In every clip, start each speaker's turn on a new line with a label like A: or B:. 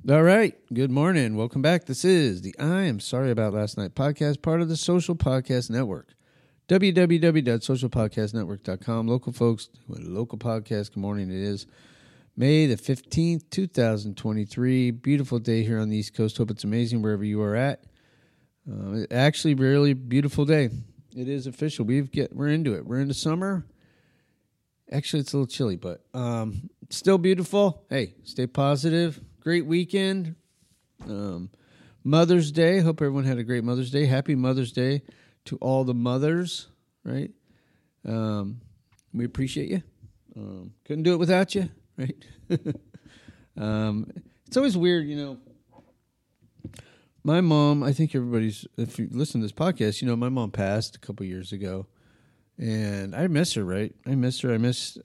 A: All right. Good morning. Welcome back. This is the I Am Sorry About Last Night podcast, part of the Social Podcast Network. www.socialpodcastnetwork.com. Local folks, local podcast. Good morning. It is May the 15th, 2023. Beautiful day here on the East Coast. Hope it's amazing wherever you are at. Actually, really beautiful day. It is official. We're into it. We're into summer. Actually, it's a little chilly, but still beautiful. Hey, stay positive. Great weekend. Mother's Day. Hope everyone had a great Mother's Day. Happy Mother's Day to all the mothers, right? We appreciate you. Couldn't do it without you, right? It's always weird, My mom, I think if you listen to this podcast, my mom passed a couple years ago. And I miss her, right? I miss her. I miss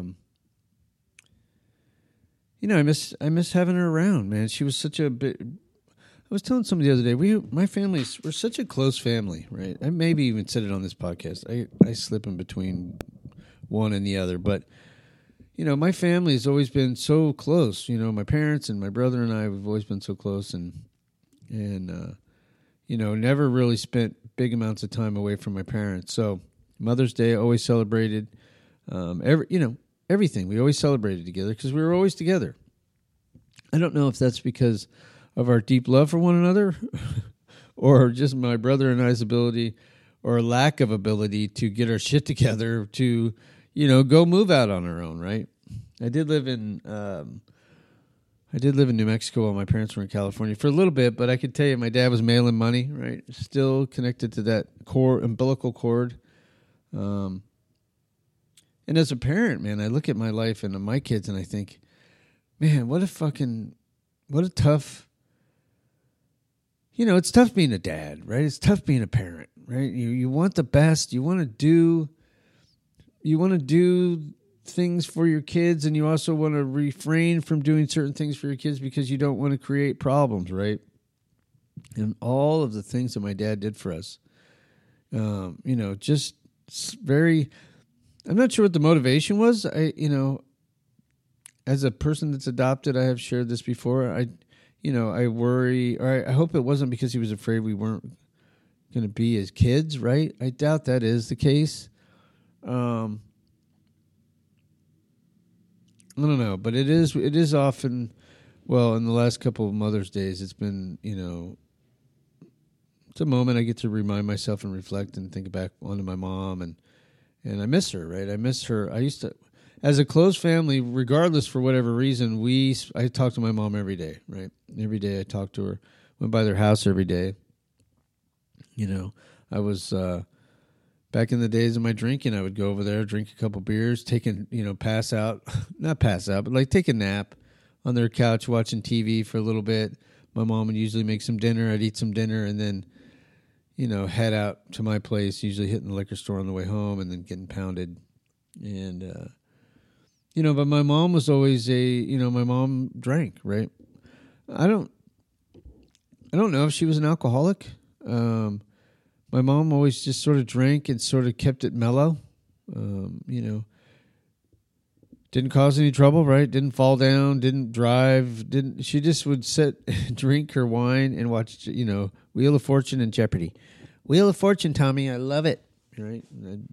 A: having her around, man. She was such a bit. I was telling somebody the other day, we're such a close family, right? I maybe even said it on this podcast. I slip in between one and the other, but my family has always been so close. My parents and my brother and I, we've always been so close, and never really spent big amounts of time away from my parents. So Mother's Day always celebrated. Everything. We always celebrated together because we were always together. I don't know if that's because of our deep love for one another or just my brother and I's ability or lack of ability to get our shit together to, go move out on our own, right? I did live in New Mexico while my parents were in California for a little bit, but I could tell you my dad was mailing money, right? Still connected to that umbilical cord. And as a parent, man, I look at my life and my kids and I think, man, what a tough, it's tough being a dad, right? It's tough being a parent, right? You want the best. You want to do things for your kids, and you also want to refrain from doing certain things for your kids because you don't want to create problems, right? And all of the things that my dad did for us, just very... I'm not sure what the motivation was. As a person that's adopted, I have shared this before. I worry, or I hope it wasn't because he was afraid we weren't going to be his kids, right? I doubt that is the case. I don't know, but it is often, well, in the last couple of Mother's Days, it's been, it's a moment I get to remind myself and reflect and think back onto my mom, and I miss her, right? I miss her. I used to, as a close family, regardless for whatever reason, I talked to my mom every day, right? Every day I talked to her, went by their house every day. I was, back in the days of my drinking, I would go over there, drink a couple beers, not pass out, but like take a nap on their couch watching TV for a little bit. My mom would usually make some dinner. I'd eat some dinner and then head out to my place, usually hitting the liquor store on the way home and then getting pounded. And, but my mom was always my mom drank, right? I don't know if she was an alcoholic. My mom always just sort of drank and sort of kept it mellow. Didn't cause any trouble, right? Didn't fall down, didn't drive, she just would sit, drink her wine and watch, Wheel of Fortune and Jeopardy. Wheel of Fortune, Tommy, I love it, right? And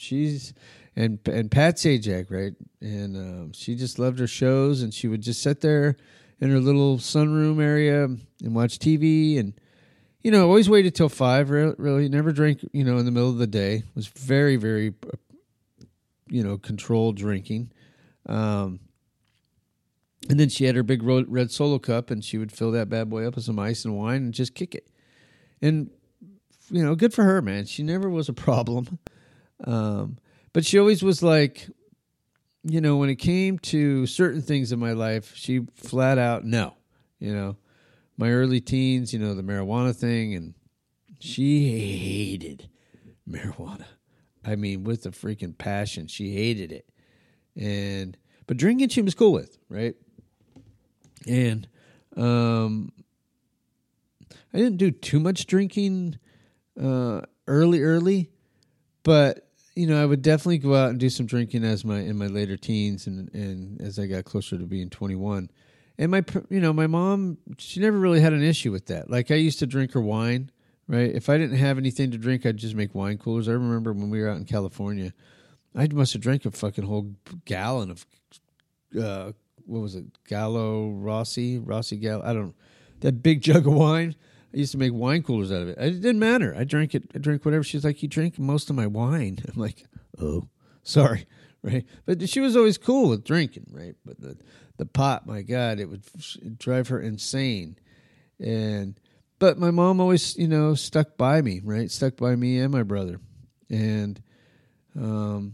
A: Pat Sajak, right? And she just loved her shows, and she would just sit there in her little sunroom area and watch TV, and always waited till 5. Really, never drank, in the middle of the day. Was very, very, controlled drinking. And then she had her big red Solo cup, and she would fill that bad boy up with some ice and wine and just kick it. And good for her, man. She never was a problem. But she always was like, when it came to certain things in my life, she flat out no. My early teens, the marijuana thing, and she hated marijuana. I mean, with a freaking passion. She hated it. But drinking she was cool with, right? And I didn't do too much drinking early, but I would definitely go out and do some drinking in my later teens and as I got closer to being 21. And my mom, she never really had an issue with that. Like I used to drink her wine, right? If I didn't have anything to drink, I'd just make wine coolers. I remember when we were out in California, I must have drank a fucking whole gallon of, what was it? Rossi Gallo. I don't know. That big jug of wine. I used to make wine coolers out of it. It didn't matter. I drank it. I drank whatever. She's like, you drank most of my wine. I'm like, oh, sorry. Right. But she was always cool with drinking. Right. But the pot, my God, it would drive her insane. But my mom always, stuck by me, right? Stuck by me and my brother. And, the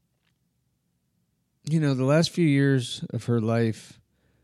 A: last few years of her life,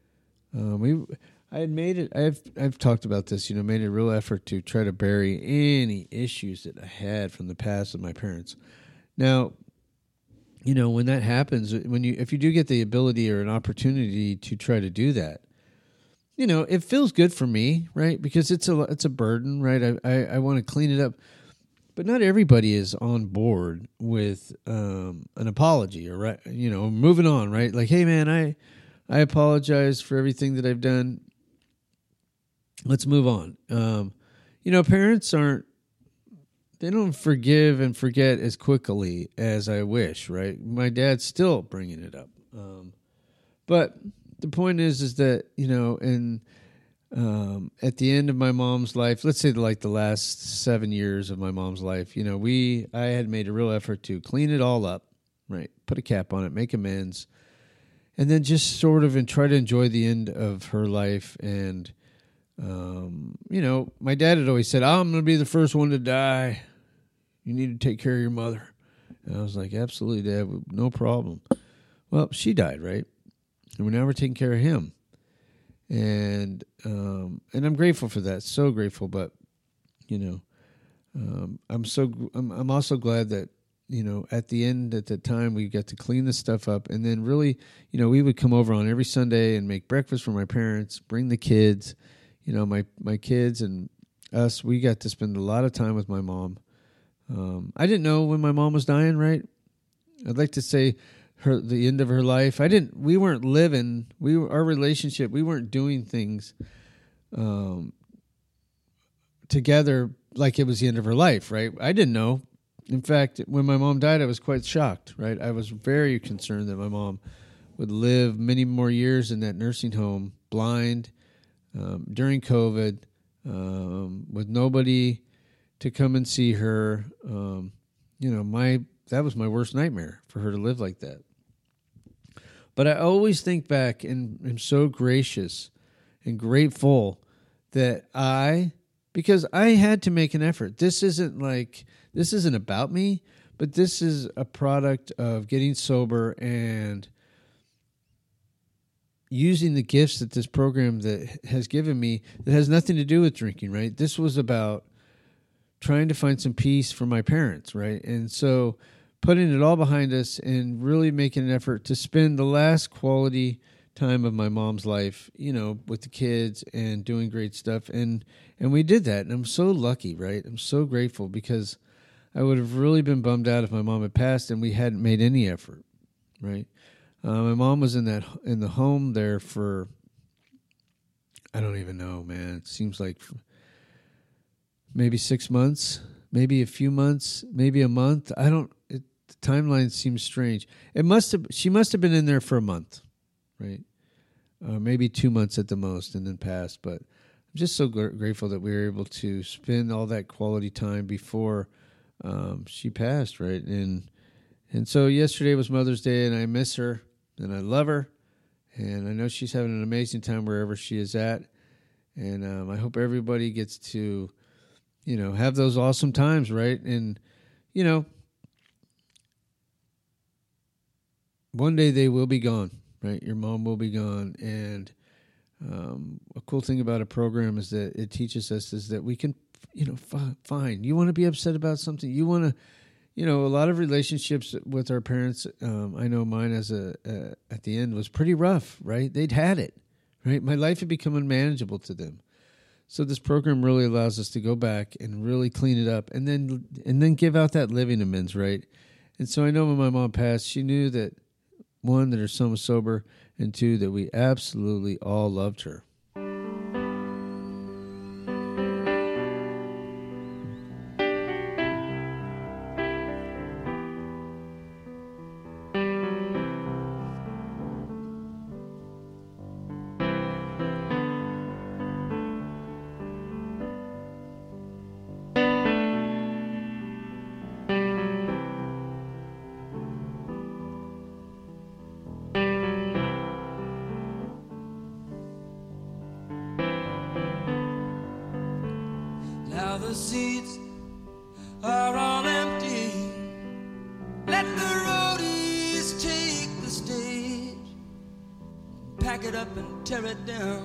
A: I had made it. I've talked about this. Made a real effort to try to bury any issues that I had from the past of my parents. Now, when that happens, if you do get the ability or an opportunity to try to do that, it feels good for me, right? Because it's a burden, right? I want to clean it up. But not everybody is on board with an apology or, right, moving on, right? Like, hey, man, I apologize for everything that I've done. Let's move on. Parents they don't forgive and forget as quickly as I wish, right? My dad's still bringing it up. But the point is that, at the end of my mom's life, let's say like the last 7 years of my mom's life, I had made a real effort to clean it all up, right? Put a cap on it, make amends, and then just sort of try to enjoy the end of her life. And, my dad had always said, I'm going to be the first one to die. You need to take care of your mother. And I was like, absolutely, Dad, no problem. Well, she died, right? And we're taking care of him. And I'm grateful for that. So grateful. But, I'm also glad that, at the end, at the time, we got to clean this stuff up. And then really, we would come over on every Sunday and make breakfast for my parents, bring the kids, my kids and us. We got to spend a lot of time with my mom. I didn't know when my mom was dying, right? I'd like to say the end of her life. We weren't living, our relationship, we weren't doing things together like it was the end of her life, right? I didn't know. In fact, when my mom died, I was quite shocked, right? I was very concerned that my mom would live many more years in that nursing home, blind, during COVID, with nobody to come and see her. That was my worst nightmare, for her to live like that. But I always think back and am so gracious and grateful that because I had to make an effort. This isn't about me, but this is a product of getting sober and using the gifts that this program that has given me that has nothing to do with drinking, right? This was about trying to find some peace for my parents, right? And so putting it all behind us and really making an effort to spend the last quality time of my mom's life, with the kids and doing great stuff. And we did that. And I'm so lucky, right? I'm so grateful, because I would have really been bummed out if my mom had passed and we hadn't made any effort, right? My mom was in the home there for, I don't even know, man. It seems like maybe 6 months, maybe a few months, maybe a month. The timeline seems strange. She must have been in there for a month, right? Maybe 2 months at the most, and then passed. But I'm just so grateful that we were able to spend all that quality time before she passed, right? And so yesterday was Mother's Day, and I miss her, and I love her, and I know she's having an amazing time wherever she is at. And I hope everybody gets to, have those awesome times, right? And, one day they will be gone, right? Your mom will be gone. And a cool thing about a program is that it teaches us is that we can, fine. You want to be upset about something. You want to, a lot of relationships with our parents, I know mine at the end was pretty rough, right? They'd had it, right? My life had become unmanageable to them. So this program really allows us to go back and really clean it up and then give out that living amends, right? And so I know when my mom passed, she knew that, one, that her son was sober, and two, that we absolutely all loved her.
B: Now the seats are all empty. Let the roadies take the stage, pack it up and tear it down.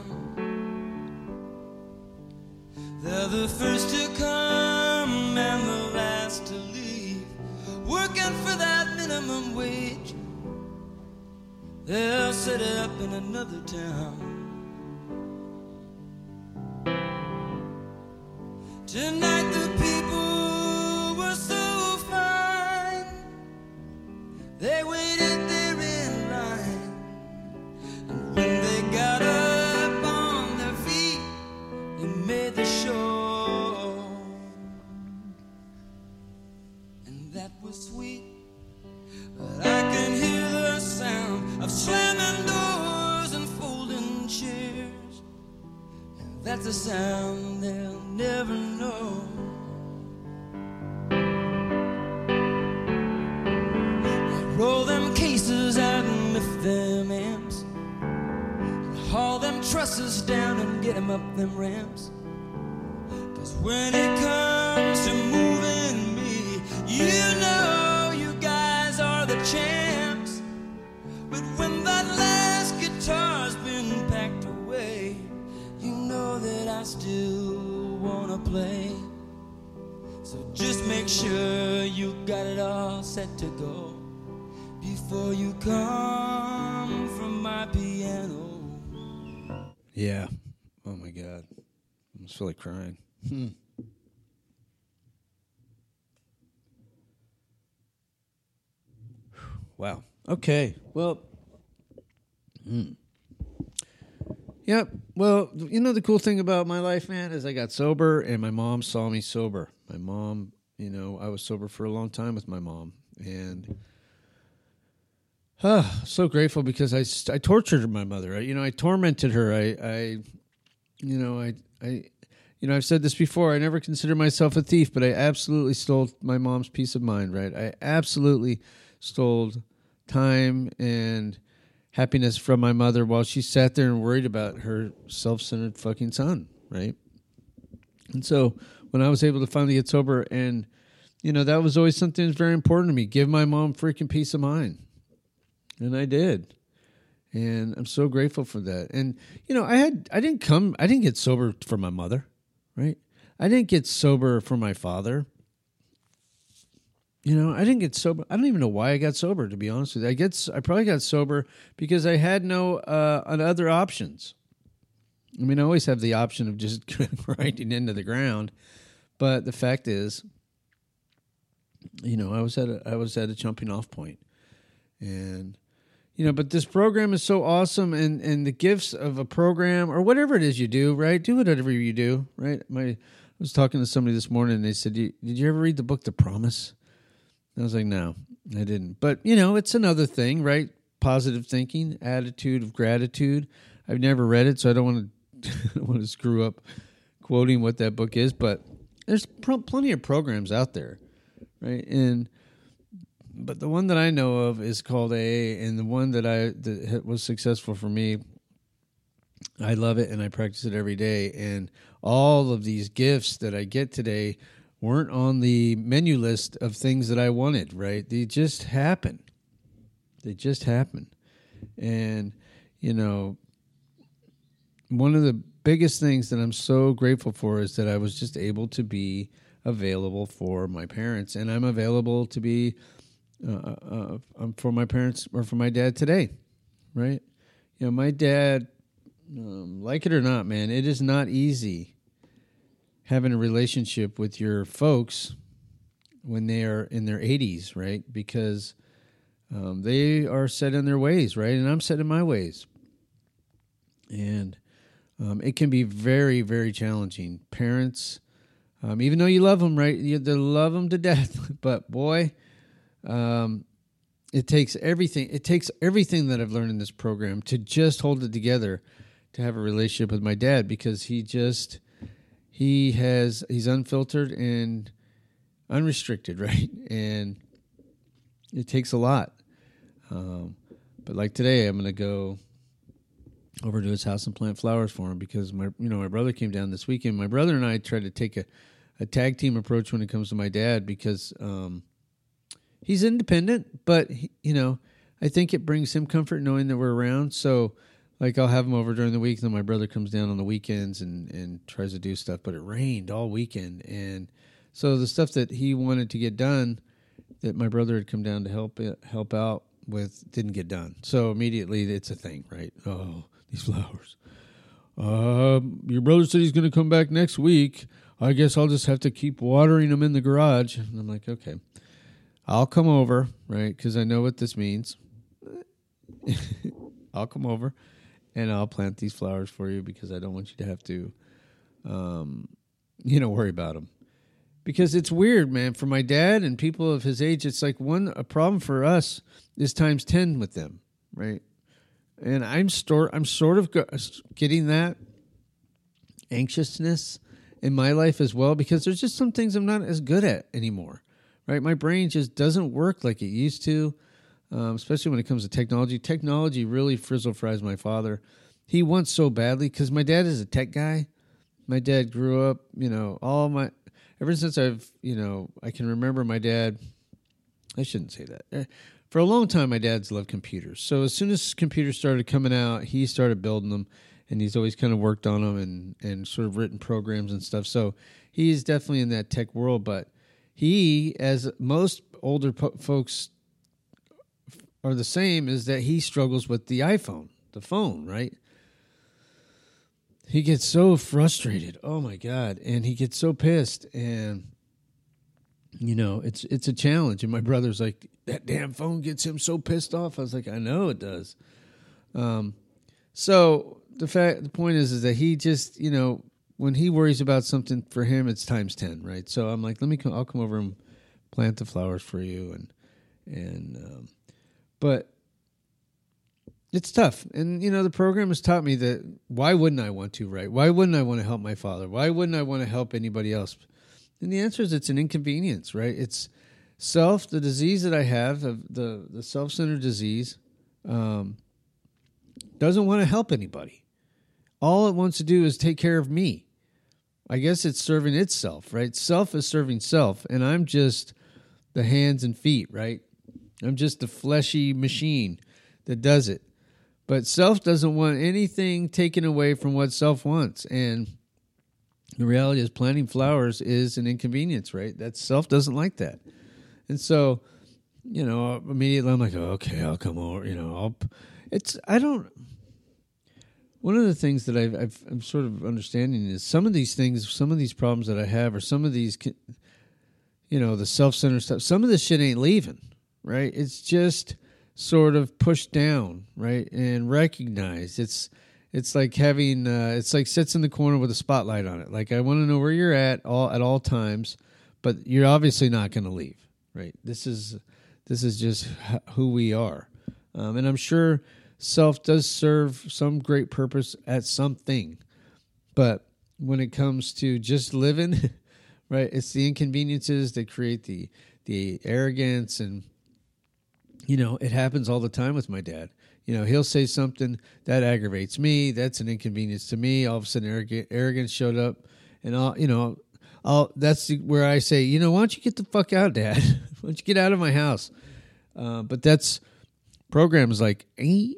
B: They're the first to come and the last to leave, working for that minimum wage. They'll set it up in another town. Tonight the people were so fine. They waited there in line, and when they got up on their feet, they made the show. And that was sweet, but I can hear the sound of slamming doors and folding chairs. And that's a sound they'll never know. I roll them cases out and lift them amps, and haul them trusses down and get them up them ramps. 'Cause when it comes to moving me, you know you guys are the champs. But when that last guitar's been packed away, you know that I still wanna play. So just make sure you got it all set to go before you come from my piano.
A: Yeah. Oh my God. I almost feel like crying. Wow. Okay. Well. Yep. Well, you know, the cool thing about my life, man, is I got sober and my mom saw me sober. My mom, you know, I was sober for a long time with my mom. And so grateful because I tortured my mother. I tormented her. I've said this before. I never considered myself a thief, but I absolutely stole my mom's peace of mind, right? I absolutely stole time and happiness from my mother while she sat there and worried about her self-centered fucking son, right? And so when I was able to finally get sober, and, you know, that was always something that's very important to me, give my mom freaking peace of mind. And I did. And I'm so grateful for that. And, you know, I didn't get sober for my mother, right? I didn't get sober for my father. You know, I didn't get sober. I don't even know why I got sober, to be honest with you. I probably got sober because I had no other options. I mean, I always have the option of just grinding into the ground, but the fact is, you know, I was at a jumping off point, and you know, but this program is so awesome, and the gifts of a program or whatever it is you do, right? Do whatever you do, right? I was talking to somebody this morning, and they said, "Did you ever read the book The Promise?" I was like, no, I didn't. But, you know, it's another thing, right? Positive thinking, attitude of gratitude. I've never read it, so I don't want to screw up quoting what that book is. But there's plenty of programs out there, right? But the one that I know of is called AA, and the one that was successful for me, I love it, and I practice it every day. And all of these gifts that I get today weren't on the menu list of things that I wanted, right? They just happen. And, you know, one of the biggest things that I'm so grateful for is that I was just able to be available for my parents, and I'm available to be for my parents or for my dad today, right? You know, my dad, like it or not, man, it is not easy having a relationship with your folks when they are in their 80s, right? Because They are set in their ways, right? And I'm set in my ways. And it can be very, very challenging. Parents, even though you love them, right? You love them to death. But boy, it takes everything. It takes everything that I've learned in this program to just hold it together, to have a relationship with my dad, because he's unfiltered and unrestricted, right? And it takes a lot. But like today, I'm going to go over to his house and plant flowers for him, because my brother came down this weekend. My brother and I tried to take a tag team approach when it comes to my dad, because he's independent, but I think it brings him comfort knowing that we're around. So like I'll have him over during the week, and then my brother comes down on the weekends and tries to do stuff. But it rained all weekend, and so the stuff that he wanted to get done, that my brother had come down to help out with, didn't get done. So immediately it's a thing, right? Oh, these flowers. Your brother said he's going to come back next week. I guess I'll just have to keep watering them in the garage. And I'm like, okay, I'll come over, right? Because I know what this means. I'll come over and I'll plant these flowers for you, because I don't want you to have to, worry about them. Because it's weird, man. For my dad and people of his age, it's like a problem for us is times 10 with them, right? And I'm sort of getting that anxiousness in my life as well, because there's just some things I'm not as good at anymore, right? My brain just doesn't work like it used to, especially when it comes to technology. Technology really frizzle fries my father. He wants so badly, because my dad is a tech guy. My dad grew up, ever since I can remember my dad, I shouldn't say that. For a long time, my dad's loved computers. So as soon as computers started coming out, he started building them, and he's always kind of worked on them and sort of written programs and stuff. So he's definitely in that tech world. But he, as most older folks are the same, is that he struggles with the iPhone, the phone, right? He gets so frustrated. Oh, my God. And he gets so pissed. And, it's a challenge. And my brother's like, that damn phone gets him so pissed off. I was like, I know it does. So the point is that he just, when he worries about something, for him, it's times 10, right? So I'm like, I'll come over and plant the flowers for you. But it's tough. And, the program has taught me that why wouldn't I want to, right? Why wouldn't I want to help my father? Why wouldn't I want to help anybody else? And the answer is it's an inconvenience, right? It's the disease that I have, the self-centered disease, doesn't want to help anybody. All it wants to do is take care of me. I guess it's serving itself, right? Self is serving self, and I'm just the hands and feet, right? I'm just the fleshy machine that does it. But self doesn't want anything taken away from what self wants. And the reality is planting flowers is an inconvenience, right? That self doesn't like that. And so, immediately I'm like, oh, okay, I'll come over, one of the things that I'm sort of understanding is some of these things, some of these problems that I have, or some of these, the self-centered stuff, some of this shit ain't leaving, right? It's just sort of pushed down, right? And recognized. It's like having, it's like sits in the corner with a spotlight on it. Like, I want to know where you're at all times, but you're obviously not going to leave, right? This is just who we are. And I'm sure self does serve some great purpose at something. But when it comes to just living, right, it's the inconveniences that create the arrogance. And, it happens all the time with my dad. He'll say something that aggravates me. That's an inconvenience to me. All of a sudden, arrogance showed up, and that's where I say, why don't you get the fuck out, Dad? Why don't you get out of my house? But that's programs like, hey,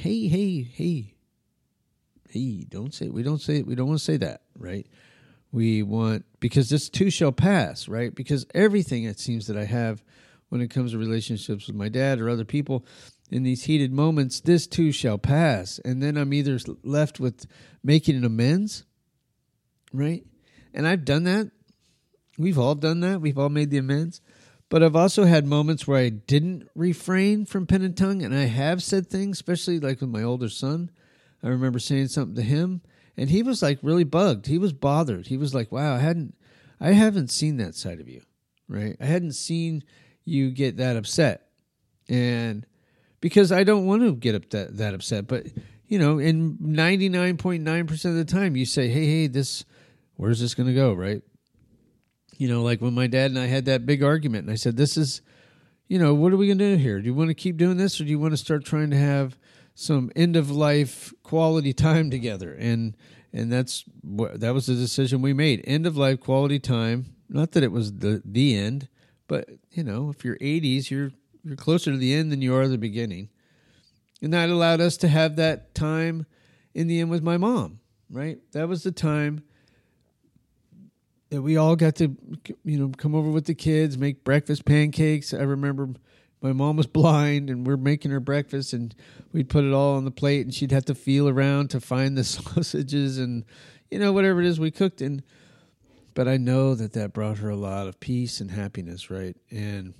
A: we don't want to say that, right? We want, because this too shall pass, right? Because everything it seems that I have when it comes to relationships with my dad or other people, in these heated moments, this too shall pass. And then I'm either left with making an amends, right? And I've done that. We've all done that. We've all made the amends. But I've also had moments where I didn't refrain from pen and tongue, and I have said things, especially like with my older son. I remember saying something to him, and he was like really bugged. He was bothered. He was like, wow, I haven't seen that side of you, right? I hadn't seen you get that upset. And because I don't want to get that upset, but in 99.9% of the time you say, hey, where's this going to go, right? Like when my dad and I had that big argument, and I said, this is, what are we going to do here? Do you want to keep doing this, or do you want to start trying to have some end-of-life quality time together? And that was the decision we made. End-of-life quality time. Not that it was the end, but, if you're 80s, you're closer to the end than you are the beginning. And that allowed us to have that time in the end with my mom, right? That was the time that we all got to, come over with the kids, make breakfast pancakes. I remember my mom was blind, and we're making her breakfast, and we'd put it all on the plate, and she'd have to feel around to find the sausages and, whatever it is we cooked. But I know that brought her a lot of peace and happiness, right? And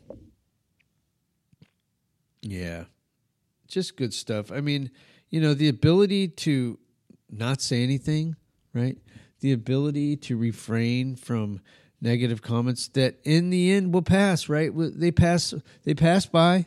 A: yeah, just good stuff. I mean, the ability to not say anything, right? The ability to refrain from negative comments that in the end will pass, right? They pass by.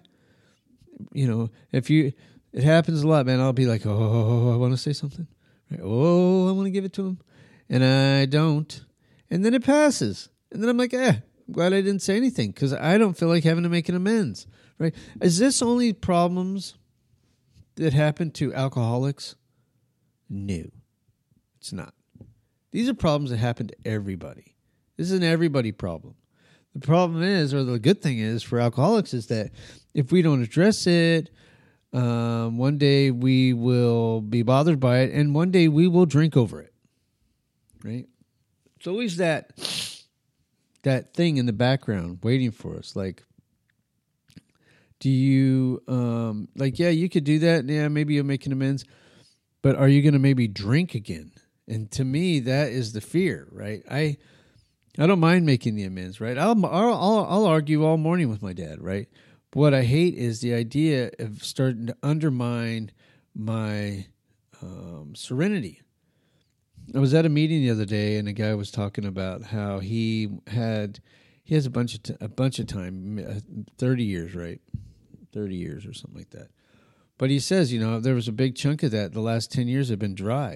A: It happens a lot, man. I'll be like, oh, I want to say something. Right? Oh, I want to give it to him. And I don't. And then it passes. And then I'm like, I'm glad I didn't say anything, because I don't feel like having to make an amends, right? Is this only problems that happen to alcoholics? No, it's not. These are problems that happen to everybody. This is an everybody problem. The problem is, or the good thing is for alcoholics, is that if we don't address it, one day we will be bothered by it, and one day we will drink over it, right? It's always that thing in the background waiting for us. Like, do you, you could do that. Yeah, maybe you'll make an amends, but are you going to maybe drink again? And to me, that is the fear, right? I don't mind making the amends, right? I'll argue all morning with my dad, right? But what I hate is the idea of starting to undermine my serenity. I was at a meeting the other day, and a guy was talking about how he has a bunch of time, 30 years, right? 30 years or something like that. But he says, there was a big chunk of that. The last 10 years have been dry.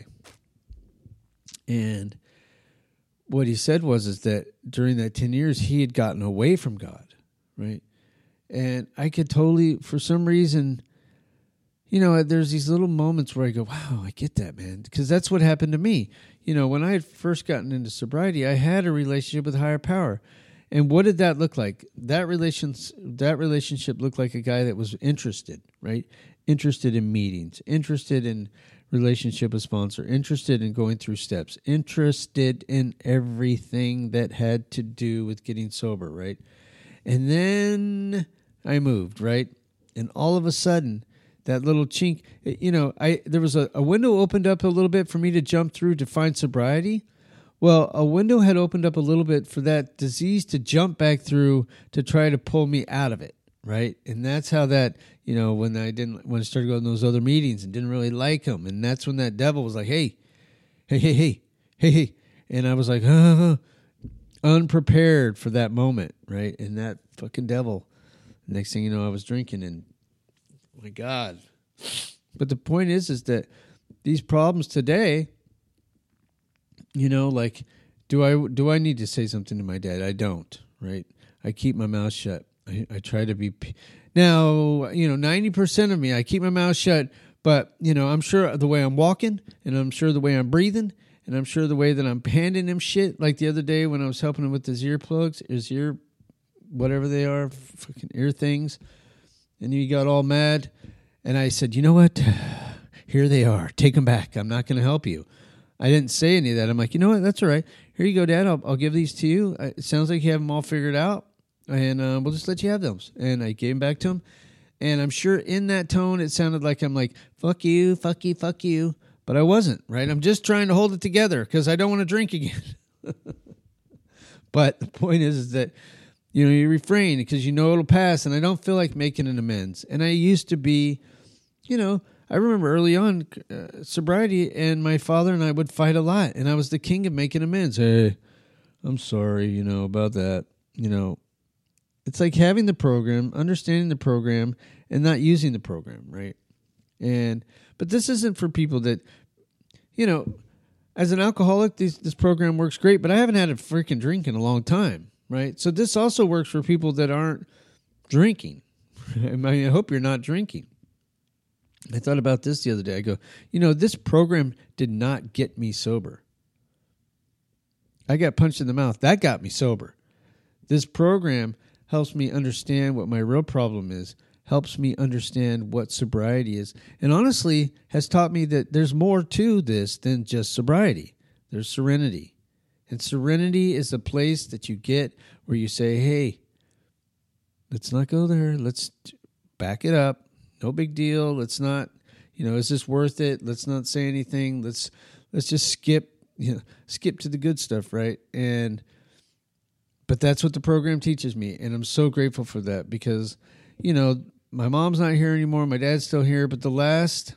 A: And what he said is that during that 10 years, he had gotten away from God, right? And I could totally, for some reason, there's these little moments where I go, wow, I get that, man. Because that's what happened to me. When I had first gotten into sobriety, I had a relationship with a higher power. And what did that look like? That relationship looked like a guy that was interested, right? Interested in meetings, interested in relationship with sponsor, interested in going through steps, interested in everything that had to do with getting sober, right? And then I moved, right? And all of a sudden, that little chink, there was a window opened up a little bit for me to jump through to find sobriety. Well, a window had opened up a little bit for that disease to jump back through to try to pull me out of it, right? And that's how that, when I started going to those other meetings and didn't really like them, and that's when that devil was like, hey, and I was like, unprepared for that moment, right? And that fucking devil, next thing you know, I was drinking, and my God. But the point is that these problems today, do I need to say something to my dad? I don't, right? I keep my mouth shut. I try to be. Now, 90% of me, I keep my mouth shut, but, I'm sure the way I'm walking, and I'm sure the way I'm breathing, and I'm sure the way that I'm handing him shit, like the other day when I was helping him with his earplugs, whatever they are, fucking ear things, and he got all mad, and I said, you know what? Here they are. Take them back. I'm not going to help you. I didn't say any of that. I'm like, you know what? That's all right. Here you go, Dad. I'll give these to you. It sounds like you have them all figured out, and we'll just let you have those. And I gave them back to him, and I'm sure in that tone it sounded like I'm like, fuck you, fuck you, fuck you. But I wasn't, right? I'm just trying to hold it together because I don't want to drink again. But the point is that, you refrain because you know it'll pass, and I don't feel like making an amends. And I used to be, I remember early on sobriety, and my father and I would fight a lot, and I was the king of making amends. Hey, I'm sorry, about that. It's like having the program, understanding the program, and not using the program, right? But this isn't for people that, as an alcoholic, this program works great, but I haven't had a freaking drink in a long time, right? So this also works for people that aren't drinking. I hope you're not drinking. I thought about this the other day. I go, this program did not get me sober. I got punched in the mouth. That got me sober. This program helps me understand what my real problem is, helps me understand what sobriety is, and honestly has taught me that there's more to this than just sobriety. There's serenity. And serenity is the place that you get where you say, hey, let's not go there. Let's back it up. No big deal. Let's not, is this worth it? Let's not say anything. Let's just skip to the good stuff, right? But that's what the program teaches me, and I'm so grateful for that because, my mom's not here anymore. My dad's still here, but the last,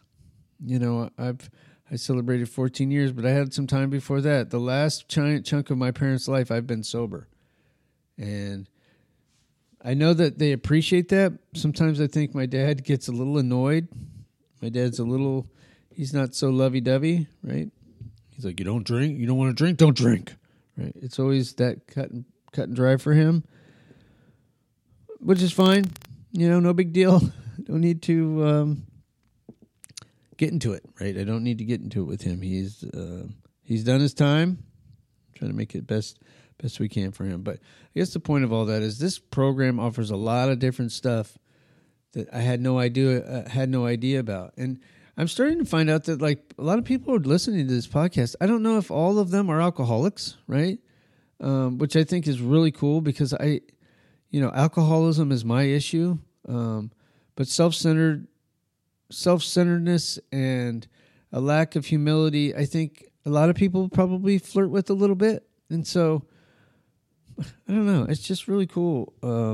A: I celebrated 14 years, but I had some time before that. The last giant chunk of my parents' life, I've been sober, and I know that they appreciate that. Sometimes I think my dad gets a little annoyed. My dad's he's not so lovey-dovey, right? He's like, you don't drink? You don't want to drink? Don't drink, right? It's always that cut and dry for him, which is fine. No big deal. Don't need to get into it, right? I don't need to get into it with him. He's done his time. I'm trying to make it best we can for him. But I guess the point of all that is this program offers a lot of different stuff that I had no idea about. And I'm starting to find out that like a lot of people are listening to this podcast. I don't know if all of them are alcoholics, right? Which I think is really cool because alcoholism is my issue. But self-centeredness and a lack of humility, I think a lot of people probably flirt with a little bit. And so, I don't know. It's just really cool.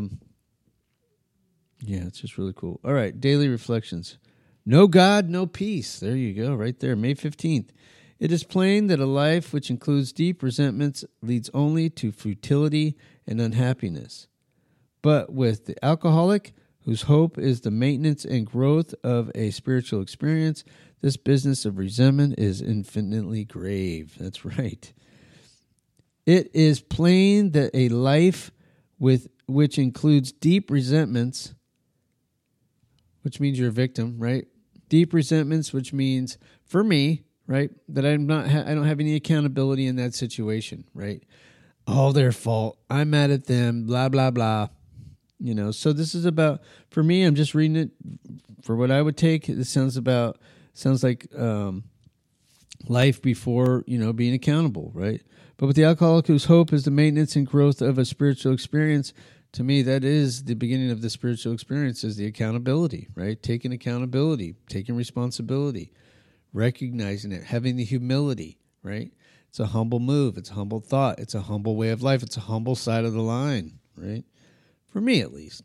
A: It's just really cool. All right, daily reflections. No God, no peace. There you go, right there, May 15th. It is plain that a life which includes deep resentments leads only to futility and unhappiness. But with the alcoholic, whose hope is the maintenance and growth of a spiritual experience, this business of resentment is infinitely grave. That's right. It is plain that a life which includes deep resentments, which means you're a victim, right? Deep resentments, which means, for me, right, that I don't have any accountability in that situation, right? All their fault. I'm mad at them, blah, blah, blah. So this is about, for me, I'm just reading it for what I would take. This sounds like life before, being accountable, right? But with the alcoholic whose hope is the maintenance and growth of a spiritual experience, to me, that is the beginning of the spiritual experience, is the accountability, right? Taking accountability, taking responsibility, recognizing it, having the humility, right? It's a humble move. It's a humble thought. It's a humble way of life. It's a humble side of the line, right? For me, at least,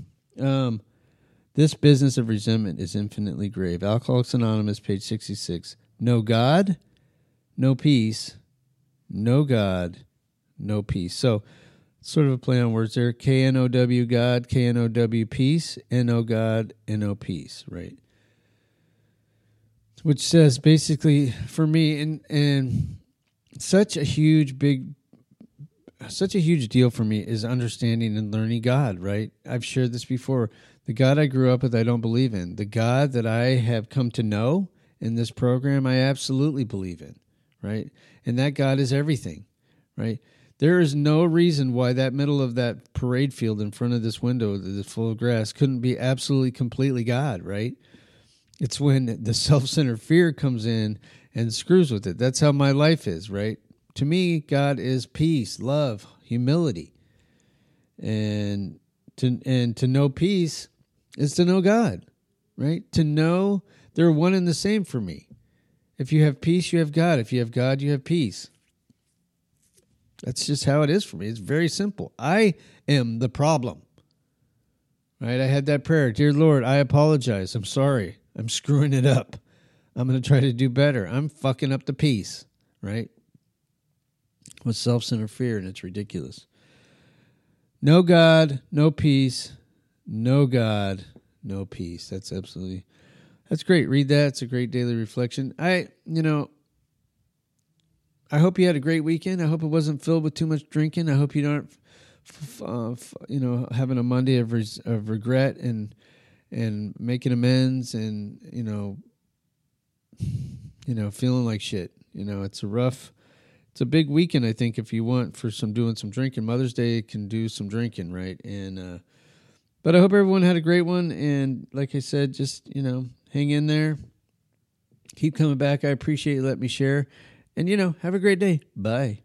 A: This business of resentment is infinitely grave. Alcoholics Anonymous, page 66. No God, no peace. No God, no peace. So, sort of a play on words there. K-N-O-W God, K-N-O-W peace, N-O God, N-O peace, right? Which says basically for me, and such a huge deal for me is understanding and learning God, right? I've shared this before. The God I grew up with, I don't believe in. The God that I have come to know in this program, I absolutely believe in, right? And that God is everything, right? There is no reason why that middle of that parade field in front of this window that's full of grass couldn't be absolutely, completely God, right? It's when the self-centered fear comes in and screws with it. That's how my life is, right? To me, God is peace, love, humility. And to know peace is to know God, right? To know they're one and the same for me. If you have peace, you have God. If you have God, you have peace. That's just how it is for me. It's very simple. I am the problem. Right? I had that prayer. Dear Lord, I apologize. I'm sorry. I'm screwing it up. I'm going to try to do better. I'm fucking up the peace. Right? With self-centered fear, and it's ridiculous. No God, no peace. No God, no peace. That's great. Read that. It's a great daily reflection. I hope you had a great weekend. I hope it wasn't filled with too much drinking. I hope you aren't, having a Monday of regret and making amends and feeling like shit. It's a big weekend. I think if you want for doing some drinking, Mother's Day can do some drinking, right? And but I hope everyone had a great one. And like I said, just hang in there, keep coming back. I appreciate you letting me share. And, have a great day. Bye.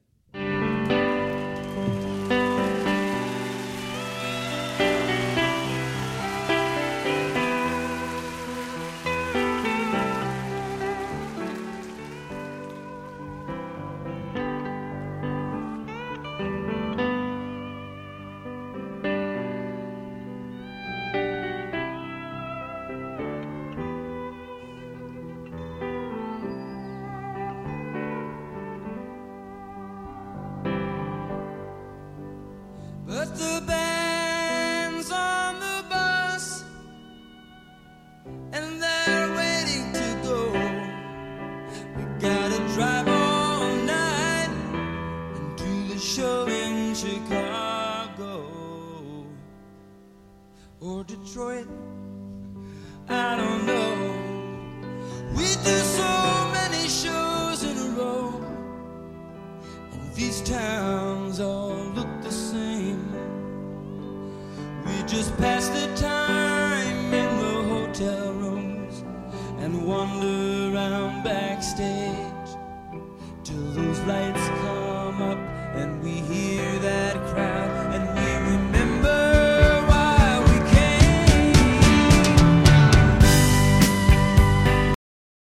B: But the band's on the bus, and they're waiting to go. We gotta drive all night and do the show in Chicago or Detroit. I don't know. We do so many shows in a row, and these towns all look the same. We just pass the time in the hotel rooms and wander around backstage till those lights come